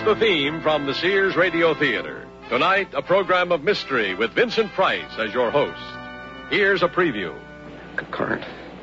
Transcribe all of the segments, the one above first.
the theme from the Sears Radio Theater. Tonight, a program of mystery with Vincent Price as your host. Here's a preview. Corinne,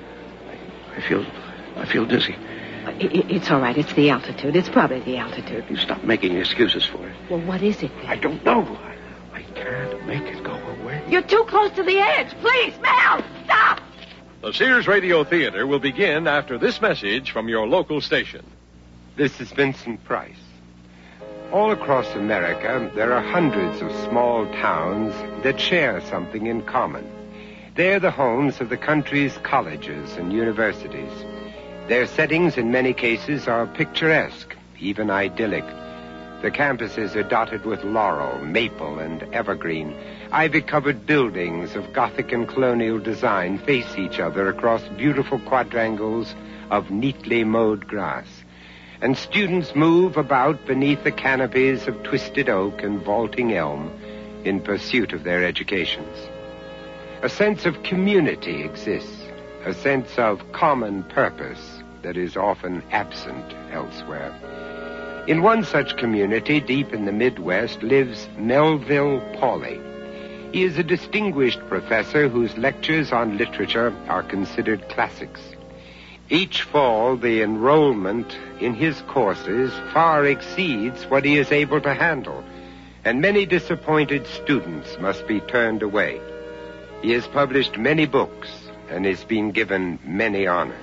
I feel dizzy. It's all right. It's the altitude. It's probably the altitude. You stop making excuses for it. Well, what is it then? I don't know. I can't make it go away. You're too close to the edge. Please, Mel, stop! The Sears Radio Theater will begin after this message from your local station. This is Vincent Price. All across America, there are hundreds of small towns that share something in common. They're the homes of the country's colleges and universities. Their settings, in many cases, are picturesque, even idyllic. The campuses are dotted with laurel, maple, and evergreen. Ivy-covered buildings of Gothic and colonial design face each other across beautiful quadrangles of neatly mowed grass. And students move about beneath the canopies of twisted oak and vaulting elm in pursuit of their educations. A sense of community exists, a sense of common purpose that is often absent elsewhere. In one such community, deep in the Midwest, lives Melville Pawley. He is a distinguished professor whose lectures on literature are considered classics. Each fall, the enrollment in his courses far exceeds what he is able to handle, and many disappointed students must be turned away. He has published many books and has been given many honors.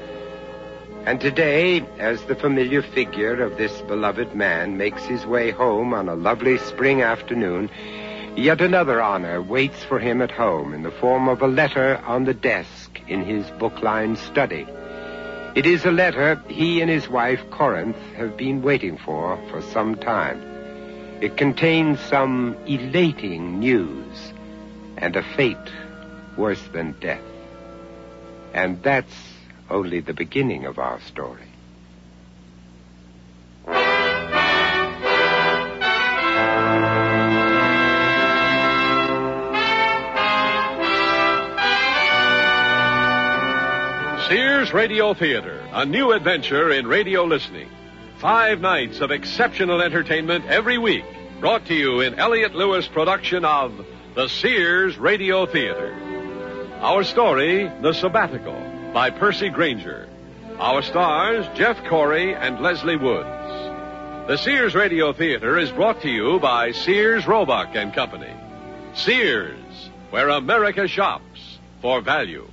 And today, as the familiar figure of this beloved man makes his way home on a lovely spring afternoon, yet another honor waits for him at home in the form of a letter on the desk in his book-lined study. It is a letter he and his wife, Corinne, have been waiting for some time. It contains some elating news and a fate worse than death. And that's only the beginning of our story. Sears Radio Theater, a new adventure in radio listening. 5 nights of exceptional entertainment every week, brought to you in Elliott Lewis production of the Sears Radio Theater. Our story, The Sabbatical, by Percy Granger. Our stars, Jeff Corey and Leslie Woods. The Sears Radio Theater is brought to you by Sears Roebuck and Company. Sears, where America shops for value.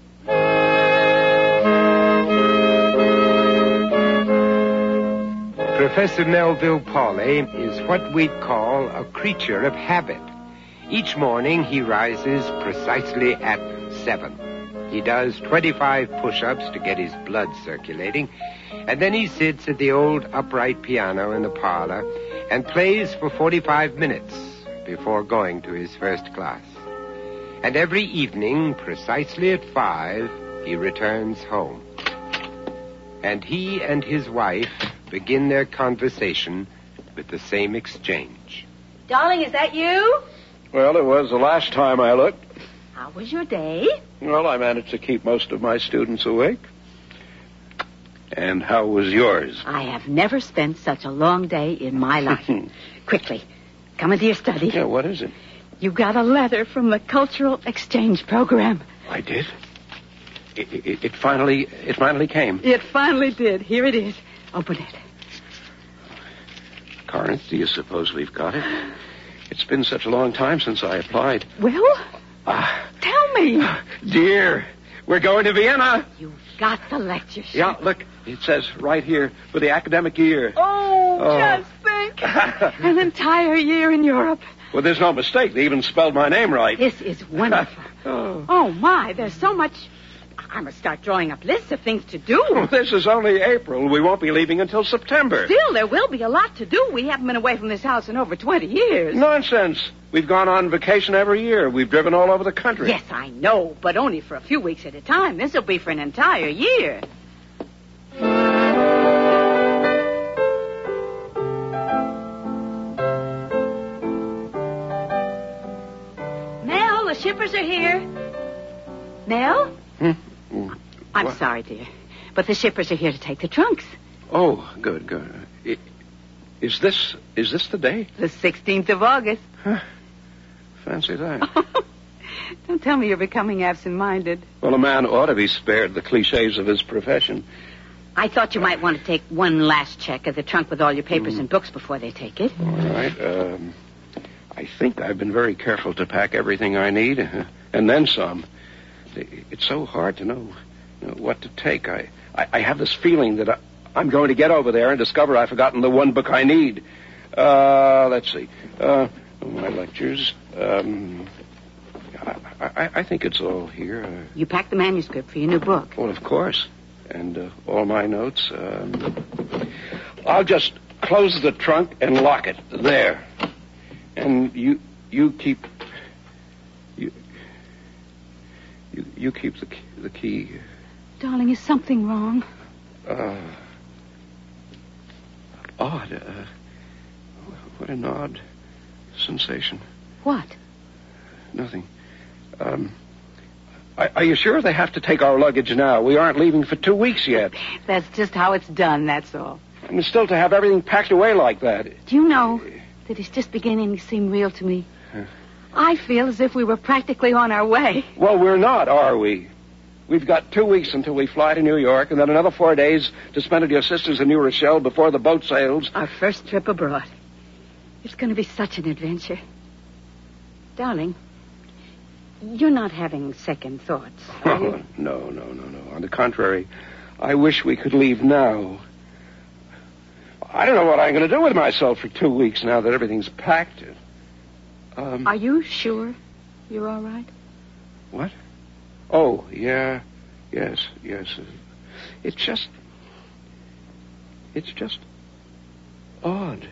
Professor Melville Pawley is what we'd call a creature of habit. Each morning he rises precisely at 7. He does 25 push-ups to get his blood circulating, and then he sits at the old upright piano in the parlor and plays for 45 minutes before going to his first class. And every evening, precisely at 5, he returns home. And he and his wife begin their conversation with the same exchange. Darling, is that you? Well, it was the last time I looked. How was your day? Well, I managed to keep most of my students awake. And how was yours? I have never spent such a long day in my life. Quickly, come into your study. Yeah, what is it? You got a letter from the Cultural Exchange Program. I did? It finally came. It finally did. Here it is. Open it. Corinne, do you suppose we've got it? It's been such a long time since I applied. Well, tell me. Dear, we're going to Vienna. You've got the lectureship. Yeah, look, it says right here for the academic year. Oh. Just think. An entire year in Europe. Well, there's no mistake. They even spelled my name right. This is wonderful. Oh, my, there's so much. I must start drawing up lists of things to do. Well, this is only April. We won't be leaving until September. Still, there will be a lot to do. We haven't been away from this house in over 20 years. Nonsense. We've gone on vacation every year. We've driven all over the country. Yes, I know, but only for a few weeks at a time. This will be for an entire year. Mel, the shippers are here. Mel? I'm sorry, dear, but the shippers are here to take the trunks. Oh, good. Is this the day? The 16th of August. Huh. Fancy that. Don't tell me you're becoming absent-minded. Well, a man ought to be spared the cliches of his profession. I thought you might want to take one last check of the trunk with all your papers and books before they take it. All right. I think I've been very careful to pack everything I need, and then some. It's so hard to know what to take. I have this feeling that I'm going to get over there and discover I've forgotten the one book I need. Let's see. My lectures. I think it's all here. You packed the manuscript for your new book. Well, of course. And all my notes. I'll just close the trunk and lock it. There. And you keep... You keep the key. Darling, is something wrong? Odd. What an odd sensation. What? Nothing. Are you sure they have to take our luggage now? We aren't leaving for 2 weeks yet. That's just how it's done, that's all. And still to have everything packed away like that. Do you know that it's just beginning to seem real to me? I feel as if we were practically on our way. Well, we're not, are we? We've got 2 weeks until we fly to New York, and then another 4 days to spend at your sister's in New Rochelle before the boat sails. Our first trip abroad. It's going to be such an adventure. Darling, you're not having second thoughts, are you? No. On the contrary, I wish we could leave now. I don't know what I'm going to do with myself for 2 weeks now that everything's packed. Are you sure you're all right? What? Oh, yeah. Yes. It's just odd.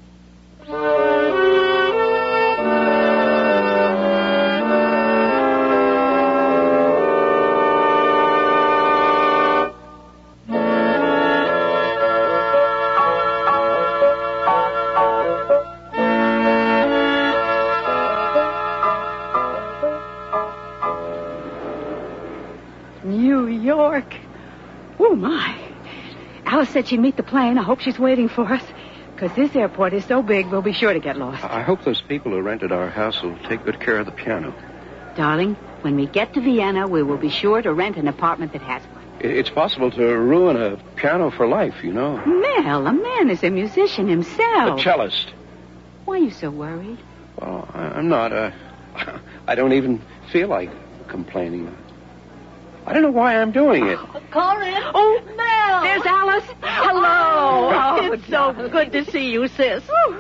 New York. Oh, my. Alice said she'd meet the plane. I hope she's waiting for us. Because this airport is so big, we'll be sure to get lost. I hope those people who rented our house will take good care of the piano. Darling, when we get to Vienna, we will be sure to rent an apartment that has one. It's possible to ruin a piano for life, you know. Mel, a man is a musician himself. A cellist. Why are you so worried? Well, I'm not. I don't even feel like complaining. I don't know why I'm doing it. Corin! Oh, Mel! There's Alice. Hello. Oh, it's so good to see you, sis.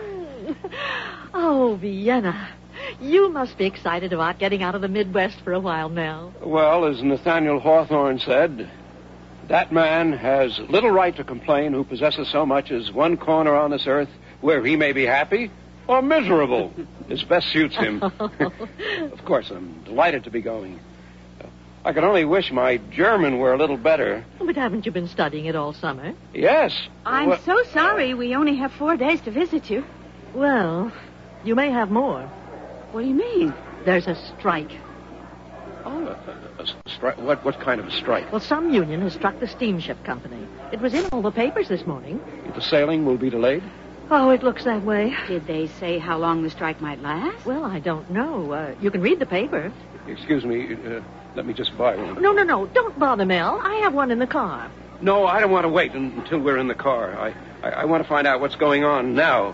Oh, Vienna. You must be excited about getting out of the Midwest for a while, Mel. Well, as Nathaniel Hawthorne said, that man has little right to complain who possesses so much as one corner on this earth where he may be happy or miserable. This best suits him. Of course, I'm delighted to be going. I could only wish my German were a little better. But haven't you been studying it all summer? Yes. I'm so sorry we only have 4 days to visit you. Well, you may have more. What do you mean? There's a strike. Oh, a strike? What kind of a strike? Well, some union has struck the steamship company. It was in all the papers this morning. The sailing will be delayed? Oh, it looks that way. Did they say how long the strike might last? Well, I don't know. You can read the paper. Excuse me. Let me just buy one. No. Don't bother, Mel. I have one in the car. No, I don't want to wait until we're in the car. I want to find out what's going on now.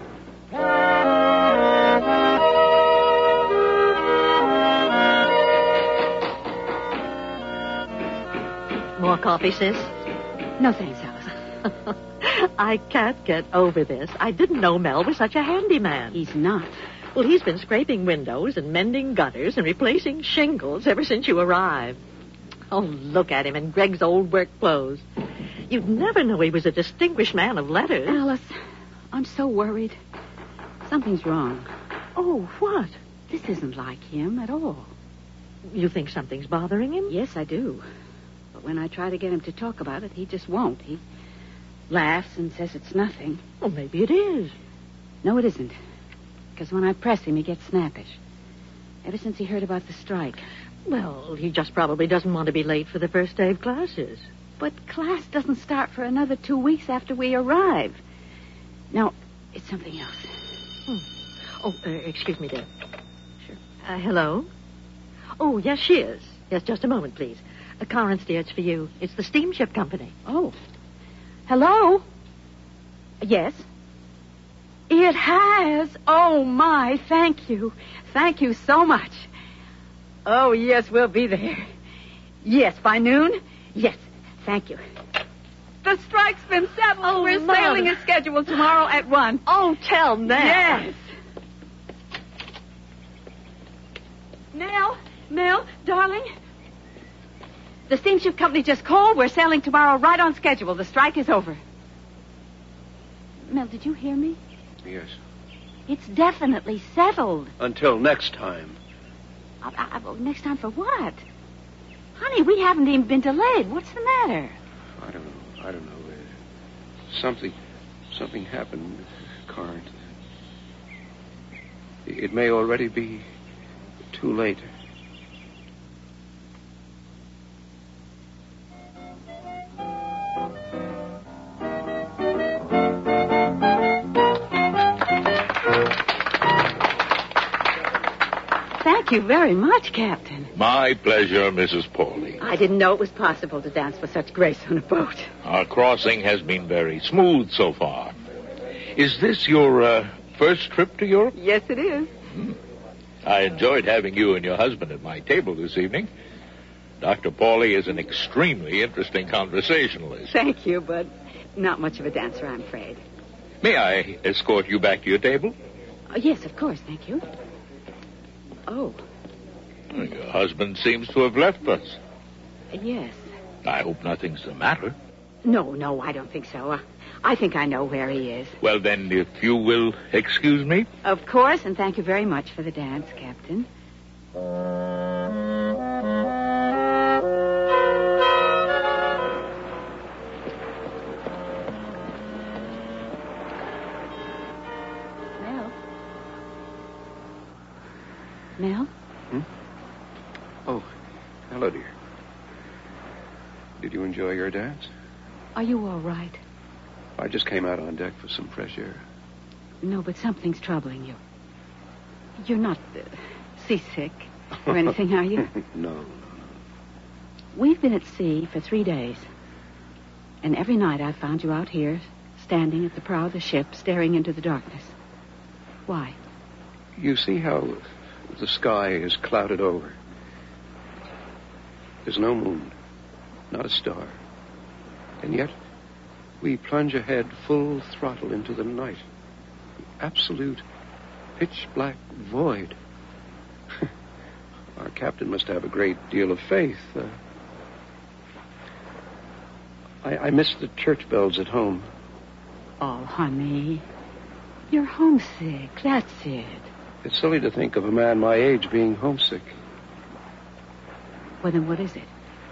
More coffee, sis? No, thanks, Alice. I can't get over this. I didn't know Mel was such a handyman. He's not. Well, he's been scraping windows and mending gutters and replacing shingles ever since you arrived. Oh, look at him in Greg's old work clothes. You'd never know he was a distinguished man of letters. Alice, I'm so worried. Something's wrong. Oh, what? This isn't like him at all. You think something's bothering him? Yes, I do. But when I try to get him to talk about it, he just won't. He laughs and says it's nothing. Well, maybe it is. No, it isn't. Because when I press him, he gets snappish. Ever since he heard about the strike. Well, he just probably doesn't want to be late for the first day of classes. But class doesn't start for another 2 weeks after we arrive. Now, It's something else. Oh, excuse me, dear. Sure. Hello? Oh, yes, she is. Yes, just a moment, please. Clarence, dear, it's for you. It's the steamship company. Oh. Hello? Yes? It has. Oh, my. Thank you. Thank you so much. Oh, yes, we'll be there. Yes, by noon? Yes, thank you. The strike's been settled. Oh, We're Mother. sailing as scheduled tomorrow at 1. Oh, tell Nell. Yes. Nell, darling. The steamship company just called. We're sailing tomorrow right on schedule. The strike is over. Mel, did you hear me? Yes. It's definitely settled. Until next time. Next time for what? Honey, we haven't even been delayed. What's the matter? I don't know. Something happened, Carnes. It may already be too late. Thank you very much, Captain. My pleasure, Mrs. Pauly. I didn't know it was possible to dance with such grace on a boat. Our crossing has been very smooth so far. Is this your first trip to Europe? Yes, it is. I enjoyed having you and your husband at my table this evening. Dr. Pauly is an extremely interesting conversationalist. Thank you, but not much of a dancer, I'm afraid. May I escort you back to your table? Yes, of course, thank you. Oh, Your husband seems to have left us. yes. I hope nothing's the matter. No, I don't think so. I think I know where he is. Well, then, if you will excuse me. Of course, and thank you very much for the dance, Captain. Mel? Oh, hello, dear. Did you enjoy your dance? Are you all right? I just came out on deck for some fresh air. No, but something's troubling you. You're not seasick or anything, are you? No. We've been at sea for 3 days. And every night I've found you out here, standing at the prow of the ship, staring into the darkness. Why? You see how the sky is clouded over? There's no moon, not a star. And yet, we plunge ahead full throttle into the night. The absolute pitch-black void. Our captain must have a great deal of faith. I miss the church bells at home. Oh, honey. You're homesick. That's it. It's silly to think of a man my age being homesick. Well, then what is it?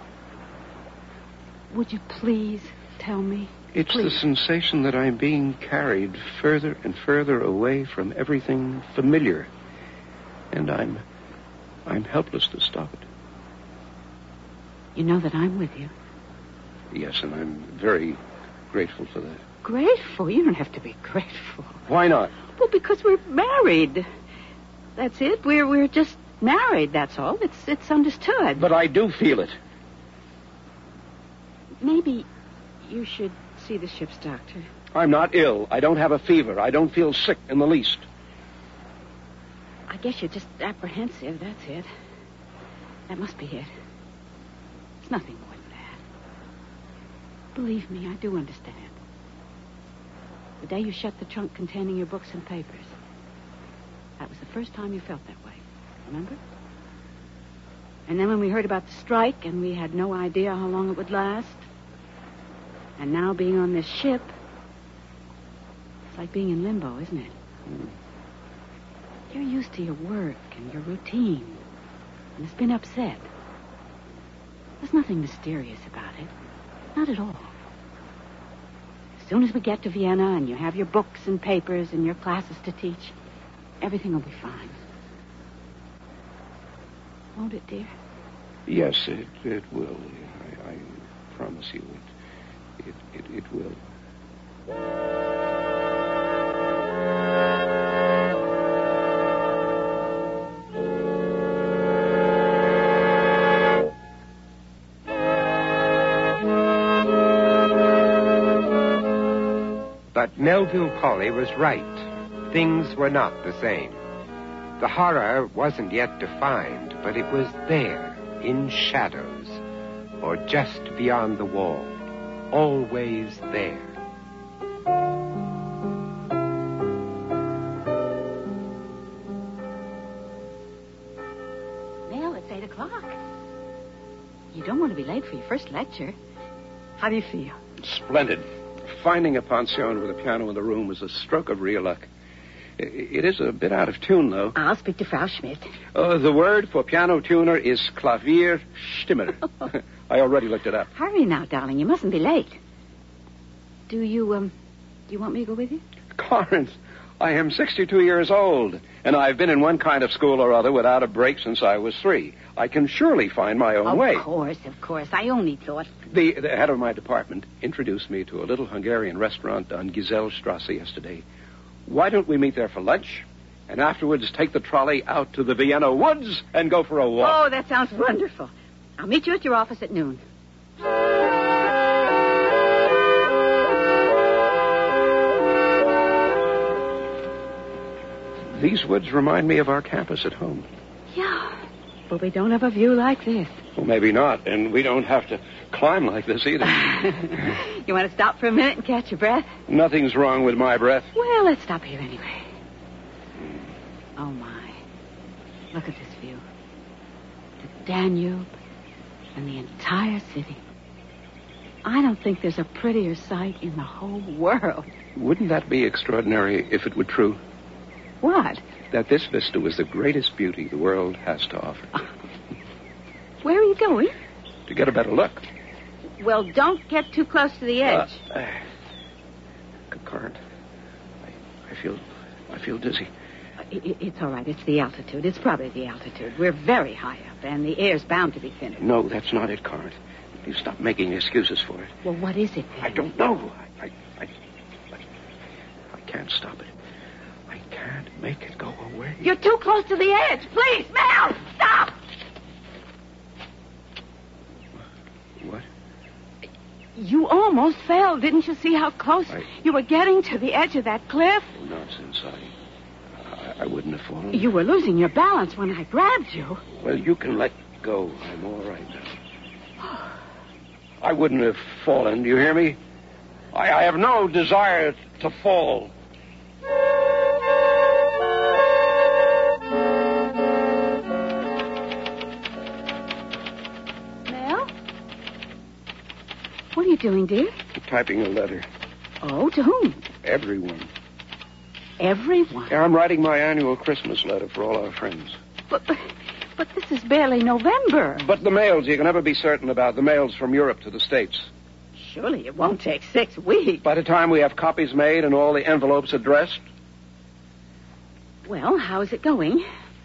Would you please tell me? It's Please. the sensation that I'm being carried further and further away from everything familiar. And I'm helpless to stop it. You know that I'm with you. Yes, and I'm very grateful for that. Grateful? You don't have to be grateful. Why not? Well, because we're married. That's it. We're just married, that's all. It's understood. But I do feel it. Maybe you should see the ship's doctor. I'm not ill. I don't have a fever. I don't feel sick in the least. I guess you're just apprehensive, that's it. That must be it. It's nothing more than that. Believe me, I do understand. The day you shut the trunk containing your books and papers, that was the first time you felt that way. Remember? And then when we heard about the strike and we had no idea how long it would last, and now being on this ship, it's like being in limbo, isn't it? You're used to your work and your routine, and it's been upset. There's nothing mysterious about it. Not at all. As soon as we get to Vienna and you have your books and papers and your classes to teach, everything will be fine. Won't it, dear? Yes, it will. I promise you it will. But Melville Polly was right. Things were not the same. The horror wasn't yet defined, but it was there, in shadows, or just beyond the wall, always there. Mel, it's 8 o'clock. You don't want to be late for your first lecture. How do you feel? Splendid. Finding a pension with a piano in the room was a stroke of real luck. It is a bit out of tune, though. I'll speak to Frau Schmidt. The word for piano tuner is Klavierstimmer. I already looked it up. Hurry now, darling. You mustn't be late. Do you want me to go with you? Clarence, I am 62 years old, and I've been in one kind of school or other without a break since I was 3. I can surely find my own way. Of course. I only thought... The head of my department introduced me to a little Hungarian restaurant on Giselstrasse yesterday. Why don't we meet there for lunch, and afterwards take the trolley out to the Vienna woods and go for a walk? Oh, that sounds wonderful. I'll meet you at your office at noon. These woods remind me of our campus at home. Yeah, but we don't have a view like this. Well, maybe not, and we don't have to climb like this either. You want to stop for a minute and catch your breath? Nothing's wrong with my breath. Well, let's stop here anyway. Oh, my. Look at this view. The Danube and the entire city. I don't think there's a prettier sight in the whole world. Wouldn't that be extraordinary if it were true? What? That this vista was the greatest beauty the world has to offer. Where are you going? To get a better look. Well, don't get too close to the edge. Current. I feel dizzy. It's all right. It's the altitude. It's probably the altitude. We're very high up, and the air's bound to be thinner. No, that's not it, Current. You stop making excuses for it. Well, what is it, then? I don't know. I can't stop it. I can't make it go away. You're too close to the edge. Please, Mel, stop! What? You almost fell. Didn't you see how close you were getting to the edge of that cliff? Oh, nonsense. I wouldn't have fallen. You were losing your balance when I grabbed you. Well, you can let go. I'm all right now. I wouldn't have fallen. Do you hear me? I have no desire to fall. Mel? What are you doing, dear? Typing a letter. Oh, to whom? Everyone. Everyone? Yeah, I'm writing my annual Christmas letter for all our friends. But this is barely November. But the mails, you can never be certain about. The mails from Europe to the States. Surely it won't take 6 weeks. By the time we have copies made and all the envelopes addressed. Well, how's it going?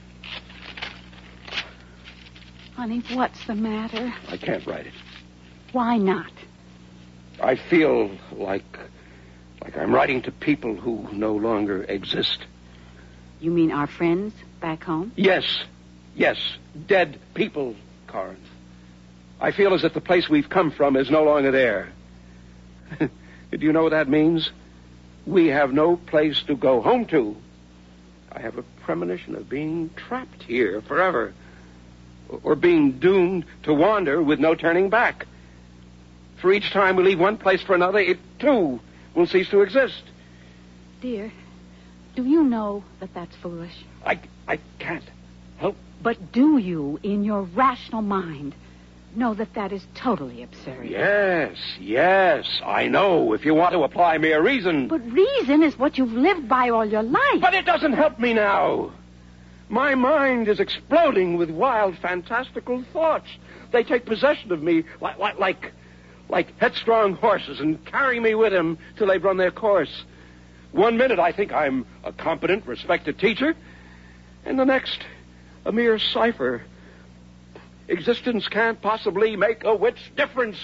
Honey, what's the matter? I can't write it. Why not? I feel like I'm writing to people who no longer exist. You mean our friends back home? Yes. Dead people, Corinth. I feel as if the place we've come from is no longer there. Do you know what that means? We have no place to go home to. I have a premonition of being trapped here forever. Or being doomed to wander with no turning back. For each time we leave one place for another, it, too, will cease to exist. Dear, do you know that that's foolish? I can't help. But do you, in your rational mind, know that is totally absurd? Yes, I know, if you want to apply mere reason. But reason is what you've lived by all your life. But it doesn't help me now. My mind is exploding with wild, fantastical thoughts. They take possession of me like headstrong horses and carry me with them till they've run their course. One minute I think I'm a competent, respected teacher, and the next, a mere cipher. Existence can't possibly make a whit's difference.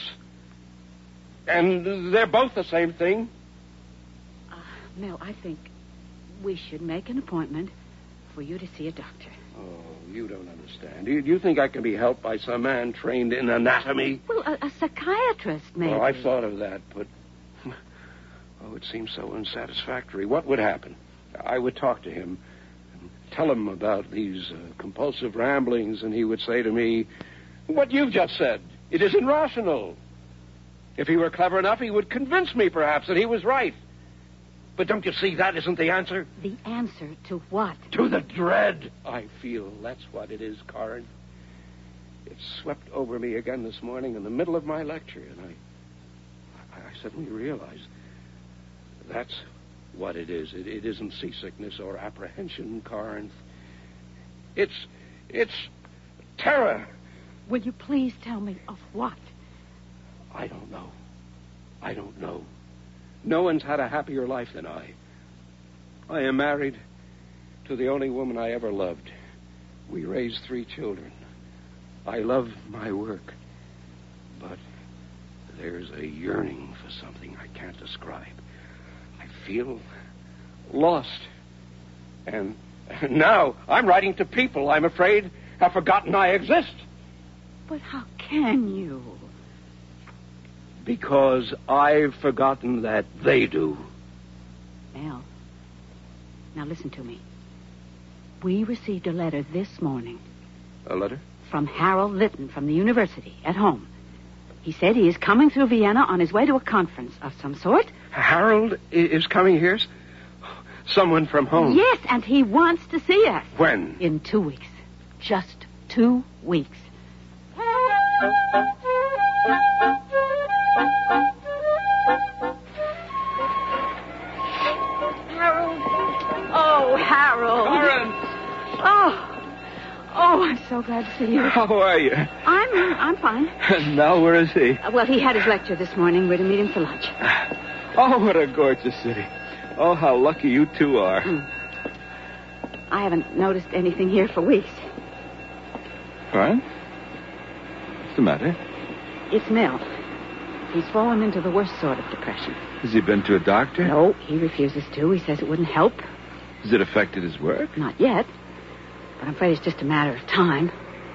And they're both the same thing. Mel, I think we should make an appointment for you to see a doctor. Oh, you don't understand. Do you think I can be helped by some man trained in anatomy? Well, a psychiatrist, maybe. Oh, I've thought of that, but Oh, it seems so unsatisfactory. What would happen? I would talk to him, and tell him about these compulsive ramblings, and he would say to me, what you've just said. It isn't rational. If he were clever enough, he would convince me, perhaps, that he was right. But don't you see that isn't the answer? The answer to what? To the dread I feel. That's what it is, Corin. It swept over me again this morning in the middle of my lecture, and I suddenly realized that's what it is. It isn't seasickness or apprehension, Corinth. It's terror. Will you please tell me of what? I don't know. No one's had a happier life than I. I am married to the only woman I ever loved. We raised 3 children. I love my work. But there's a yearning for something I can't describe. I feel lost. And now I'm writing to people I'm afraid have forgotten I exist. But how can you? Because I've forgotten that they do. Mel, now listen to me. We received a letter this morning. A letter? From Harold Litton from the university at home. He said he is coming through Vienna on his way to a conference of some sort. Harold is coming here? Someone from home? Yes, and he wants to see us. When? In 2 weeks. Just 2 weeks. Harold. Oh, Harold. Corin! Oh, I'm so glad to see you. How are you? I'm fine. Now, where is he? Well, he had his lecture this morning. We're to meet him for lunch. Oh, what a gorgeous city. Oh, how lucky you two are. I haven't noticed anything here for weeks. Corin? What's the matter? It's Mel. He's fallen into the worst sort of depression. Has he been to a doctor? No, he refuses to. He says it wouldn't help. Has it affected his work? Not yet. But I'm afraid it's just a matter of time.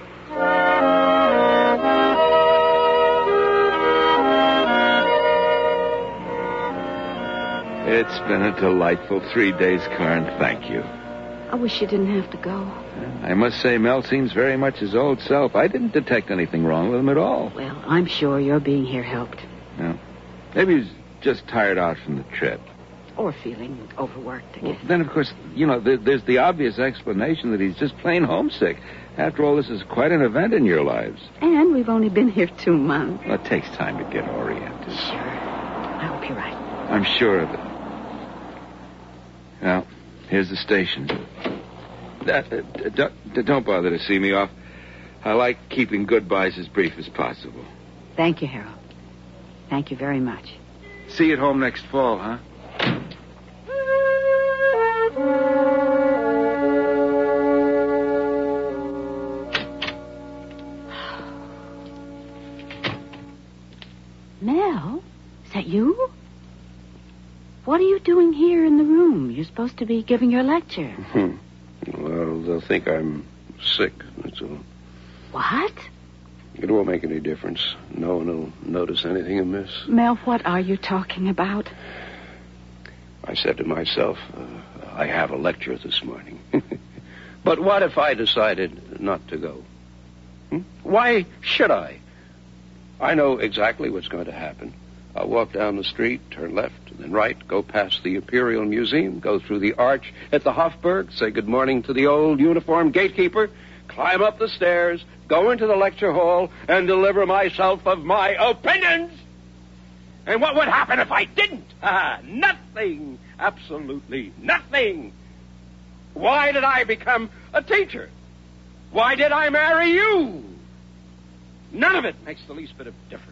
It's been a delightful 3 days, Corin. Thank you. I wish you didn't have to go. I must say, Mel seems very much his old self. I didn't detect anything wrong with him at all. Well, I'm sure your being here helped. No. Maybe he's just tired out from the trip. Or feeling overworked again. Well, then, of course, there's the obvious explanation that he's just plain homesick. After all, this is quite an event in your lives. And we've only been here 2 months. Well, it takes time to get oriented. Sure. I hope you're right. I'm sure of it. Now, here's the station. Don't bother to see me off. I like keeping goodbyes as brief as possible. Thank you, Harold. Thank you very much. See you at home next fall, huh? Mel? Is that you? What are you doing here in the room? You're supposed to be giving your lecture. Well, they'll think I'm sick, that's all. What? It won't make any difference. No one will notice anything amiss. Mel, what are you talking about? I said to myself, I have a lecture this morning. But what if I decided not to go? Why should I? I know exactly what's going to happen. I'll walk down the street, turn left, and then right, go past the Imperial Museum, go through the arch at the Hofburg, say good morning to the old uniformed gatekeeper, climb up the stairs, go into the lecture hall, and deliver myself of my opinions. And what would happen if I didn't? Nothing. Absolutely nothing. Why did I become a teacher? Why did I marry you? None of it makes the least bit of difference.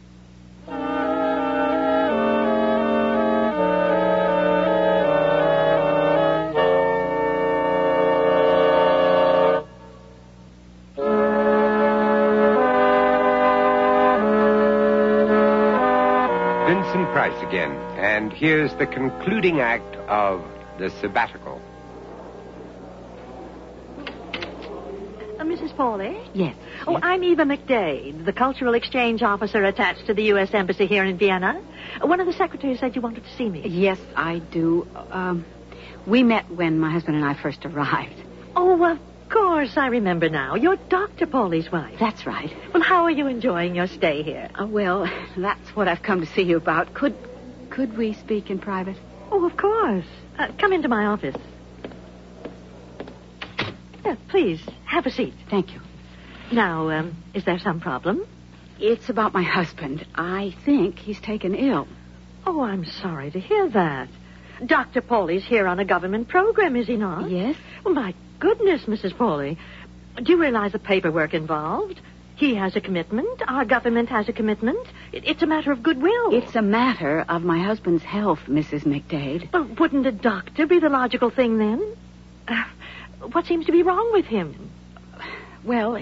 Vincent Price again, and here's the concluding act of The Sabbatical. Mrs. Pauly? Yes. Oh, I'm Eva McDade, the cultural exchange officer attached to the U.S. Embassy here in Vienna. One of the secretaries said you wanted to see me. Yes, I do. We met when my husband and I first arrived. Oh, of course, I remember now. You're Dr. Pauly's wife. That's right. Well, how are you enjoying your stay here? Well, that's what I've come to see you about. Could we speak in private? Oh, of course. Come into my office. Please, have a seat. Thank you. Now, is there some problem? It's about my husband. I think he's taken ill. Oh, I'm sorry to hear that. Dr. Pauly's here on a government program, is he not? Yes. Well, my goodness, Mrs. Pauly. Do you realize the paperwork involved? He has a commitment. Our government has a commitment. It's a matter of goodwill. It's a matter of my husband's health, Mrs. McDade. But wouldn't a doctor be the logical thing then? What seems to be wrong with him? Well,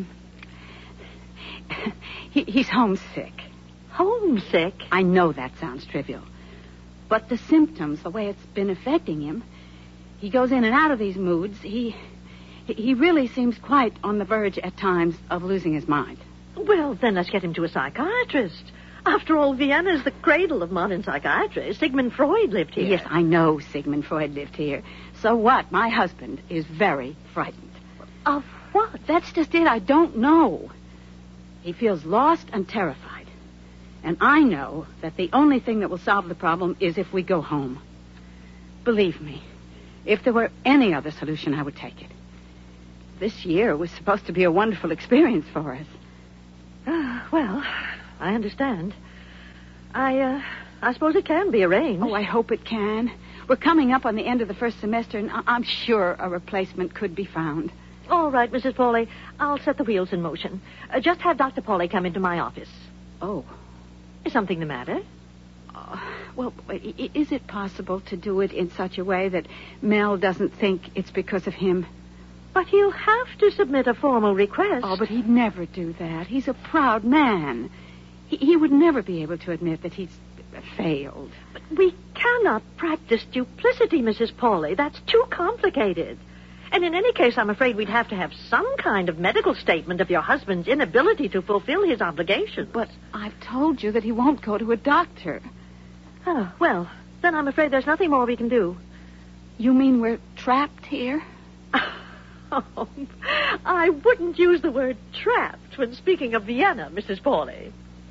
he's homesick. Homesick? I know that sounds trivial. But the symptoms, the way it's been affecting him, he goes in and out of these moods. He really seems quite on the verge at times of losing his mind. Well, then let's get him to a psychiatrist. After all, Vienna's the cradle of modern psychiatry. Sigmund Freud lived here. Yes, I know Sigmund Freud lived here. So what? My husband is very frightened. Of what? That's just it. I don't know. He feels lost and terrified. And I know that the only thing that will solve the problem is if we go home. Believe me, if there were any other solution, I would take it. This year was supposed to be a wonderful experience for us. Well, I understand. I suppose it can be arranged. Oh, I hope it can. We're coming up on the end of the first semester, and I'm sure a replacement could be found. All right, Mrs. Pauly. I'll set the wheels in motion. Just have Dr. Pauly come into my office. Oh. Is something the matter? Well, is it possible to do it in such a way that Mel doesn't think it's because of him? But he'll have to submit a formal request. Oh, but he'd never do that. He's a proud man. He would never be able to admit that he's failed. But we cannot practice duplicity, Mrs. Pauly. That's too complicated. And in any case, I'm afraid we'd have to have some kind of medical statement of your husband's inability to fulfill his obligations. But I've told you that he won't go to a doctor. Oh, well, then I'm afraid there's nothing more we can do. You mean we're trapped here? Oh, I wouldn't use the word trapped when speaking of Vienna, Mrs. Pauly.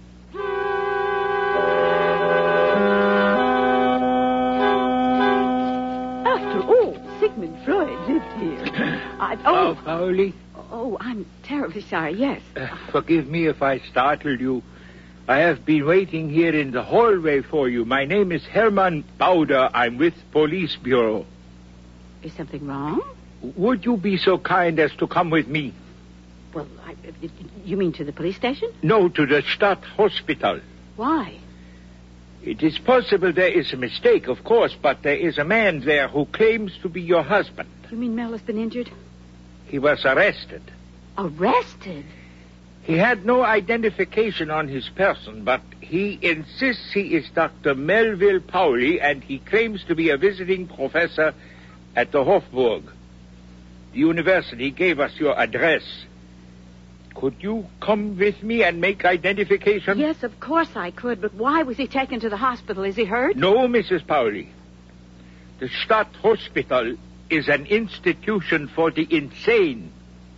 After all, Sigmund Freud lived here. Pauli? Oh, I'm terribly sorry, yes. Forgive me if I startled you. I have been waiting here in the hallway for you. My name is Hermann Bauder. I'm with Police Bureau. Is something wrong? Would you be so kind as to come with me? Well, you mean to the police station? No, to the Stadthospital. Why? It is possible there is a mistake, of course, but there is a man there who claims to be your husband. You mean Mel has been injured? He was arrested. Arrested? He had no identification on his person, but he insists he is Dr. Melville Pauly, and he claims to be a visiting professor at the Hofburg. The university gave us your address. Could you come with me and make identification? Yes, of course I could, but why was he taken to the hospital? Is he hurt? No, Mrs. Pauly. The Stadthospital is an institution for the insane.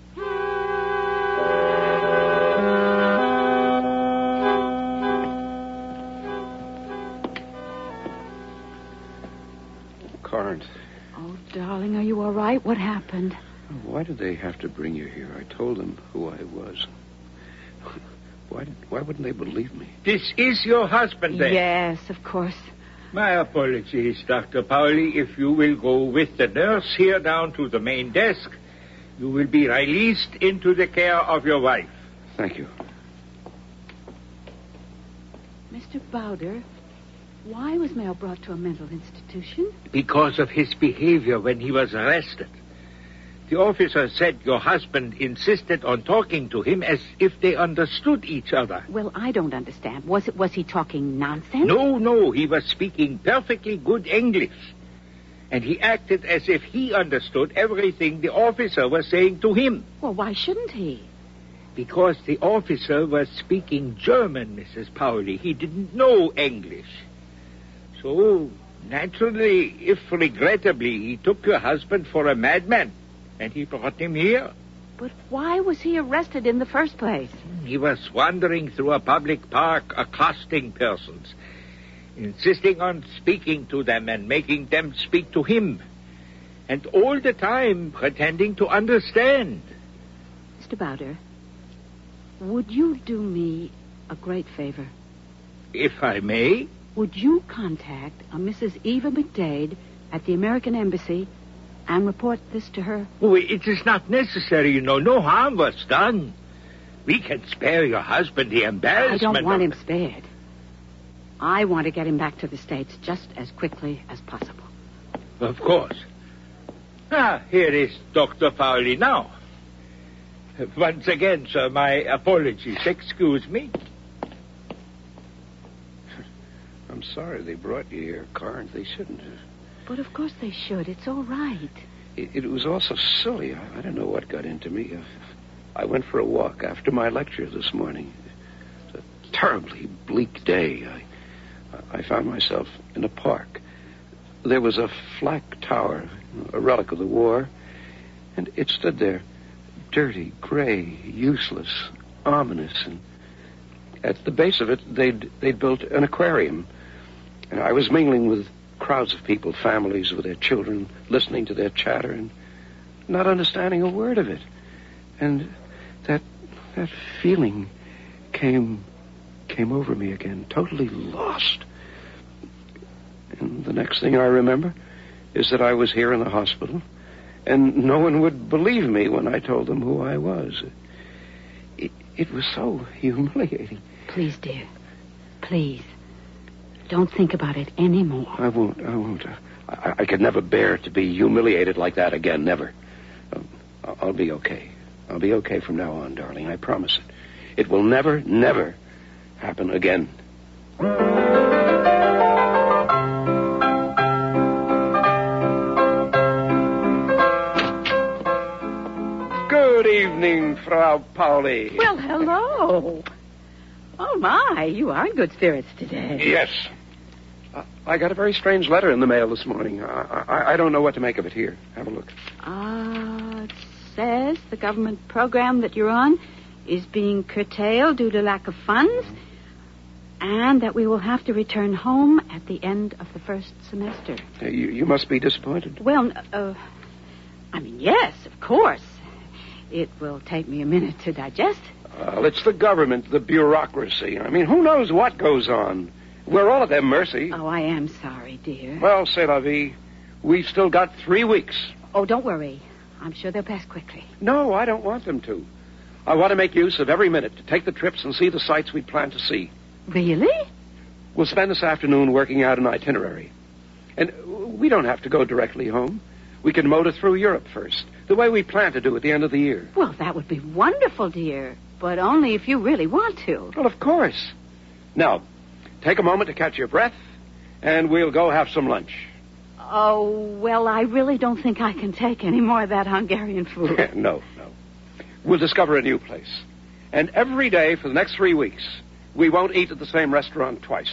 Corinth. Oh, darling, are you all right? What happened? Why did they have to bring you here? I told them who I was. Why wouldn't they believe me? This is your husband, then? Yes, of course. My apologies, Dr. Pauly. If you will go with the nurse here down to the main desk, you will be released into the care of your wife. Thank you. Mr. Bauder, why was Mel brought to a mental institution? Because of his behavior when he was arrested. The officer said your husband insisted on talking to him as if they understood each other. Well, I don't understand. Was he talking nonsense? No, he was speaking perfectly good English. and he acted as if he understood everything the officer was saying to him. Well, why shouldn't he? Because the officer was speaking German, Mrs. Pauli. He didn't know English. So, naturally, if regrettably, he took your husband for a madman, and he brought him here. But why was he arrested in the first place? He was wandering through a public park, accosting persons, insisting on speaking to them and making them speak to him, and all the time pretending to understand. Mr. Bowder, would you do me a great favor? If I may? Would you contact a Mrs. Eva McDade at the American Embassy and report this to her? Oh, it is not necessary, you know. No harm was done. We can spare your husband the embarrassment. I don't want him spared. I want to get him back to the States just as quickly as possible. Of course. Here is Dr. Pauli now. Once again, sir, my apologies. Excuse me. I'm sorry they brought you here, Carnes. They shouldn't have. But of course they should. It's all right. It was all so silly. I don't know what got into me. I went for a walk after my lecture this morning. It's a terribly bleak day. I found myself in a park. There was a flak tower, a relic of the war, and it stood there, dirty, gray, useless, ominous. And at the base of it, they'd built an aquarium. And I was mingling with crowds of people, families with their children, listening to their chatter and not understanding a word of it. And that feeling came over me again, totally lost. And the next thing I remember is that I was here in the hospital, and no one would believe me when I told them who I was. It was so humiliating. Please, dear. Please. Don't think about it anymore. I won't. I could never bear to be humiliated like that again, never. I'll be okay. I'll be okay from now on, darling. I promise it. It will never, never happen again. Good evening, Frau Pauli. Well, hello. Oh, my, you are in good spirits today. Yes. I got a very strange letter in the mail this morning. I don't know what to make of it. Here, have a look. It says the government program that you're on is being curtailed due to lack of funds, and that we will have to return home at the end of the first semester. You must be disappointed. Well, yes, of course. It will take me a minute to digest. Well, it's the government, the bureaucracy. I mean, who knows what goes on? We're all at their mercy. Oh, I am sorry, dear. Well, c'est la vie. We've still got 3 weeks. Oh, don't worry. I'm sure they'll pass quickly. No, I don't want them to. I want to make use of every minute to take the trips and see the sights we plan to see. Really? We'll spend this afternoon working out an itinerary. And we don't have to go directly home. We can motor through Europe first, the way we plan to do at the end of the year. Well, that would be wonderful, dear. But only if you really want to. Well, of course. Now, take a moment to catch your breath, and we'll go have some lunch. Oh, well, I really don't think I can take any more of that Hungarian food. No. We'll discover a new place. And every day for the next 3 weeks, we won't eat at the same restaurant twice.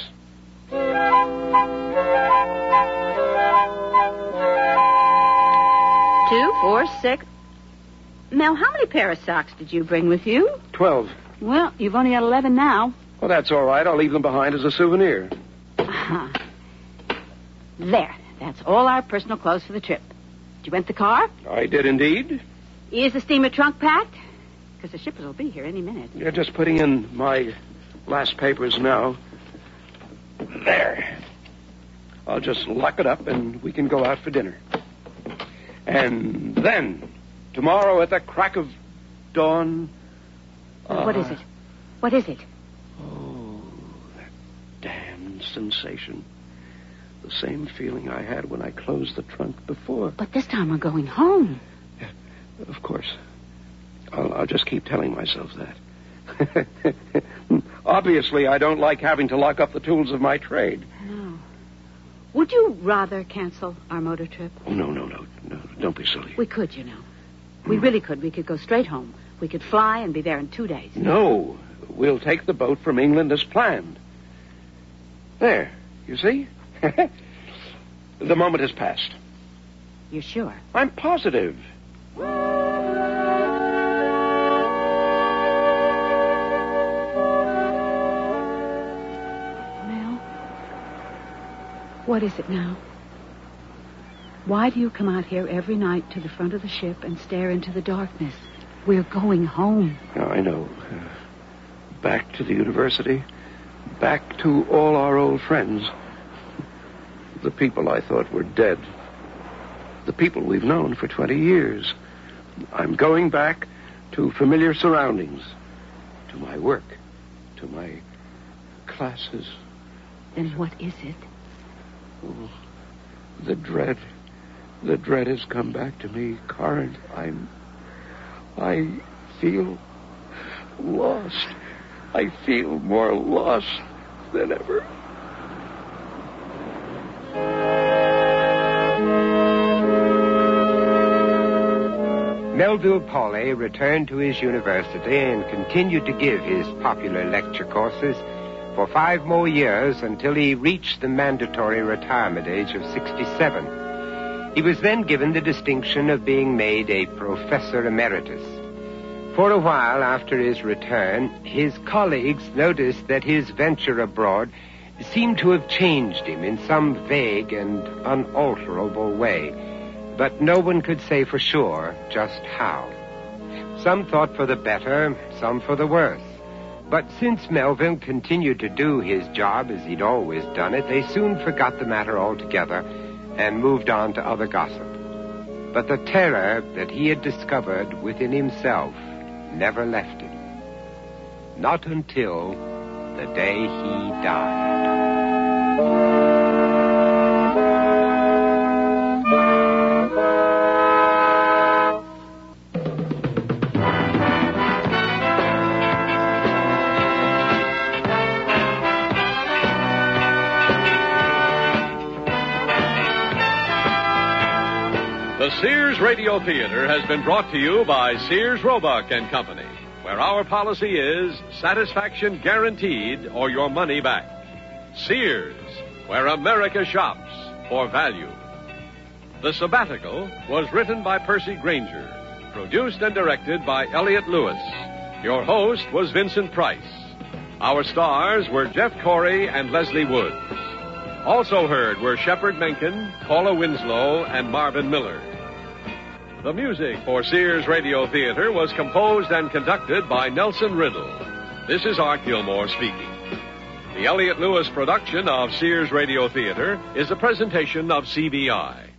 2, 4, 6. Now, how many pair of socks did you bring with you? 12. Well, you've only got 11 now. Well, that's all right. I'll leave them behind as a souvenir. Uh-huh. There. That's all our personal clothes for the trip. Did you rent the car? I did indeed. Is the steamer trunk packed? Because the shippers will be here any minute. You're just putting in my last papers now. There. I'll just lock it up and we can go out for dinner. And then, tomorrow at the crack of dawn... What is it? What is it? Oh, that damned sensation. The same feeling I had when I closed the trunk before. But this time we're going home. Yeah, of course. I'll just keep telling myself that. Obviously, I don't like having to lock up the tools of my trade. No. Would you rather cancel our motor trip? Oh, no. Don't be silly. We could, you know. We really could. We could go straight home. We could fly and be there in 2 days. No. We'll take the boat from England as planned. There. You see? The moment has passed. You're sure? I'm positive. What is it now? Why do you come out here every night to the front of the ship and stare into the darkness? We're going home. Oh, I know. Back to the university. Back to all our old friends. The people I thought were dead. The people we've known for 20 years. I'm going back to familiar surroundings. To my work. To my classes. Then what is it? Oh, the dread. The dread has come back to me, Karen. I feel lost. I feel more lost than ever. Melville Pauly returned to his university and continued to give his popular lecture courses for 5 more years until he reached the mandatory retirement age of 67. He was then given the distinction of being made a professor emeritus. For a while after his return, his colleagues noticed that his venture abroad seemed to have changed him in some vague and unalterable way, but no one could say for sure just how. Some thought for the better, some for the worse. But since Melville continued to do his job as he'd always done it, they soon forgot the matter altogether and moved on to other gossip. But the terror that he had discovered within himself never left him. Not until the day he died. The Sears Radio Theater has been brought to you by Sears Roebuck and Company, where our policy is satisfaction guaranteed or your money back. Sears, where America shops for value. The Sabbatical was written by Percy Granger, produced and directed by Elliott Lewis. Your host was Vincent Price. Our stars were Jeff Corey and Leslie Woods. Also heard were Shepard Menken, Paula Winslow, and Marvin Miller. The music for Sears Radio Theater was composed and conducted by Nelson Riddle. This is Art Gilmore speaking. The Elliott Lewis production of Sears Radio Theater is a presentation of CBI.